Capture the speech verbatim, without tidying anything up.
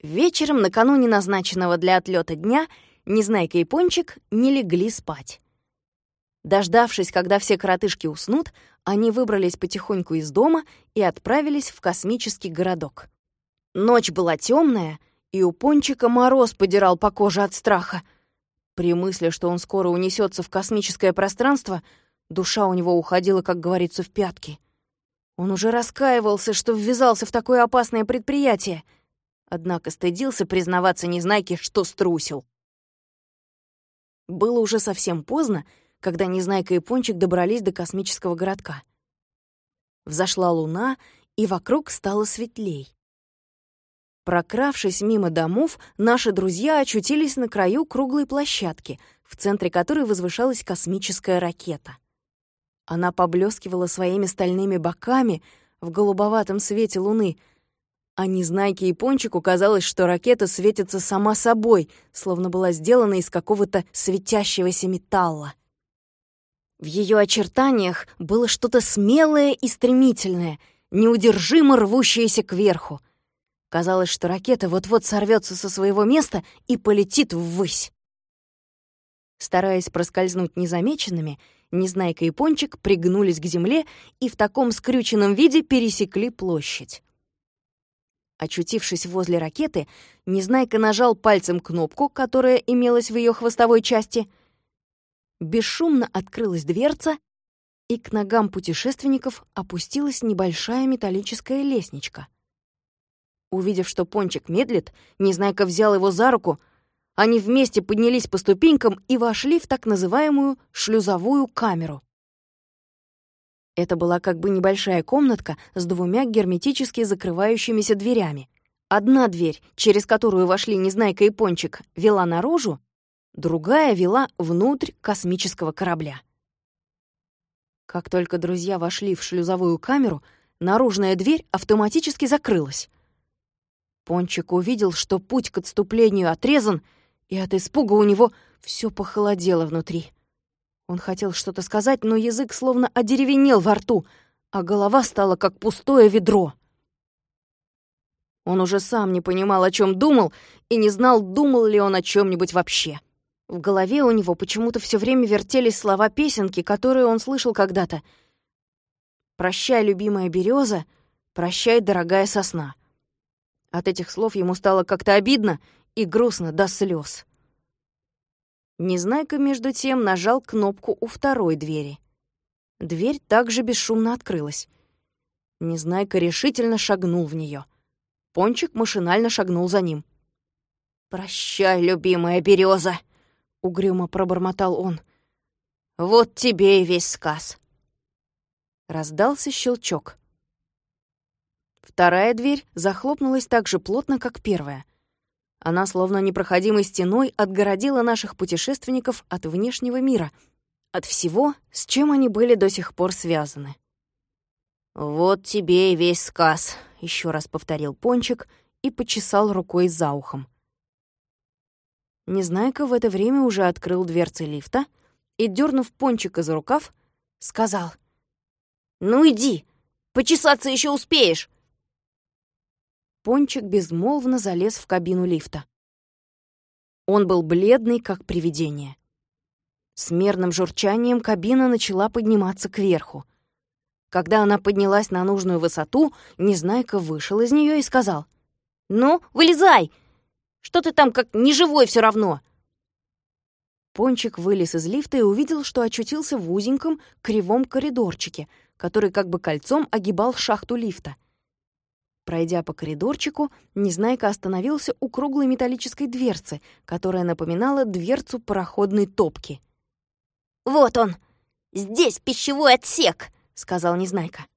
Вечером, накануне назначенного для отлета дня, Незнайка и Пончик не легли спать. Дождавшись, когда все коротышки уснут, они выбрались потихоньку из дома и отправились в космический городок. Ночь была темная, и у Пончика мороз подирал по коже от страха. При мысли, что он скоро унесется в космическое пространство, душа у него уходила, как говорится, в пятки. Он уже раскаивался, что ввязался в такое опасное предприятие, однако стыдился признаваться Незнайке, что струсил. Было уже совсем поздно, когда Незнайка и Пончик добрались до космического городка. Взошла луна, и вокруг стало светлей. Прокравшись мимо домов, наши друзья очутились на краю круглой площадки, в центре которой возвышалась космическая ракета. Она поблескивала своими стальными боками в голубоватом свете луны, а Незнайке и Пончику казалось, что ракета светится сама собой, словно была сделана из какого-то светящегося металла. В ее очертаниях было что-то смелое и стремительное, неудержимо рвущееся кверху. Казалось, что ракета вот-вот сорвется со своего места и полетит ввысь. Стараясь проскользнуть незамеченными, Незнайка и Пончик пригнулись к земле и в таком скрюченном виде пересекли площадь. Очутившись возле ракеты, Незнайка нажал пальцем кнопку, которая имелась в ее хвостовой части. Бесшумно открылась дверца, и к ногам путешественников опустилась небольшая металлическая лестничка. Увидев, что Пончик медлит, Незнайка взял его за руку. Они вместе поднялись по ступенькам и вошли в так называемую шлюзовую камеру. Это была как бы небольшая комнатка с двумя герметически закрывающимися дверями. Одна дверь, через которую вошли Незнайка и Пончик, вела наружу, другая вела внутрь космического корабля. Как только друзья вошли в шлюзовую камеру, наружная дверь автоматически закрылась. Пончик увидел, что путь к отступлению отрезан, и от испуга у него все похолодело внутри. Он хотел что-то сказать, но язык словно одеревенел во рту, а голова стала как пустое ведро. Он уже сам не понимал, о чем думал, и не знал, думал ли он о чем-нибудь вообще. В голове у него почему-то все время вертелись слова песенки, которые он слышал когда-то. «Прощай, любимая береза, прощай, дорогая сосна». От этих слов ему стало как-то обидно и грустно до слез. Незнайка, между тем, нажал кнопку у второй двери. Дверь также бесшумно открылась. Незнайка решительно шагнул в нее. Пончик машинально шагнул за ним. «Прощай, любимая береза», — угрюмо пробормотал он. «Вот тебе и весь сказ». Раздался щелчок. Вторая дверь захлопнулась так же плотно, как первая. Она словно непроходимой стеной отгородила наших путешественников от внешнего мира, от всего, с чем они были до сих пор связаны. «Вот тебе и весь сказ», — еще раз повторил Пончик и почесал рукой за ухом. Незнайка в это время уже открыл дверцы лифта и, дернув Пончика за рукав, сказал: «Ну иди, почесаться еще успеешь». Пончик безмолвно залез в кабину лифта. Он был бледный, как привидение. С мерным журчанием кабина начала подниматься кверху. Когда она поднялась на нужную высоту, Незнайка вышел из нее и сказал: «Ну, вылезай! Что ты там как неживой все равно?» Пончик вылез из лифта и увидел, что очутился в узеньком кривом коридорчике, который как бы кольцом огибал шахту лифта. Пройдя по коридорчику, Незнайка остановился у круглой металлической дверцы, которая напоминала дверцу пароходной топки. «Вот он! Здесь пищевой отсек!» — сказал Незнайка.